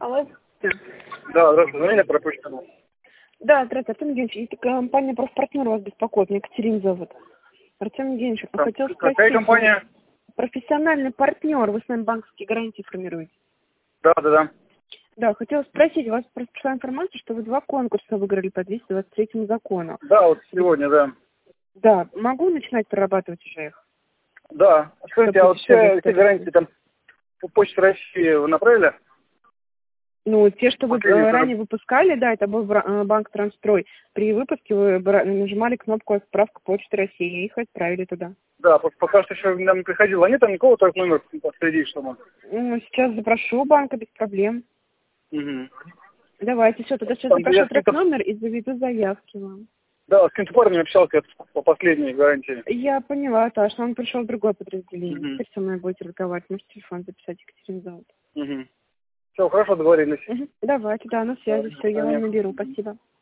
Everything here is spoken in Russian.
Алло. Да, здравствуйте, звонили пропущенному. Да, здравствуйте, Артем Евгеньевич. Это компания «Профпартнер» вас беспокоит. Меня Екатерина зовут. Артем Евгеньевич, хотел спросить. Какая компания? Профессиональный партнер. Вы с нами банковские гарантии формируете. Да. Да, хотела спросить. У вас просто пришла информация, что вы 2 конкурса выиграли по 223 закону. Да, вот сегодня, да. Да, могу начинать прорабатывать уже их? Да. Скажите, а вот все эти гарантии там по Почте России вы направили? Ну, те, что вы Последние ранее выпускали, да, это был банк Трансстрой. При выпуске вы нажимали кнопку «Отправка Почты России» и их отправили туда. Да, пока что еще нам не приходило. Нет там никого, только номер посреди, что мы. Ну, сейчас запрошу банка без проблем. Угу. Давайте, все, тогда сейчас Там, запрошу я трек номер и заведу заявки вам. Да, с каким-то парнем общался по последней гарантии. Я поняла, Таш, он пришел в другое подразделение. Угу. Теперь со мной будете разговаривать. Можете телефон записать, Екатерина зовут. Угу. Все, хорошо, договорились. Давайте, да, на связи. Все, я вам Понятно. наберу. Спасибо.